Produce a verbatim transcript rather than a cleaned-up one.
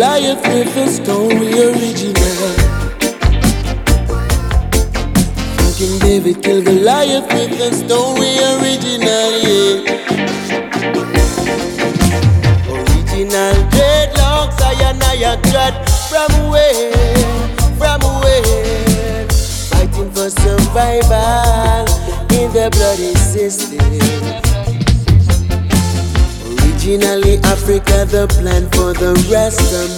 Goliath with a story original. King David killed Goliath with a story original, yeah. Original dreadlocks, I and I got from where, from where, fighting for survival in the bloody system. Originally Africa, the plan for the rest of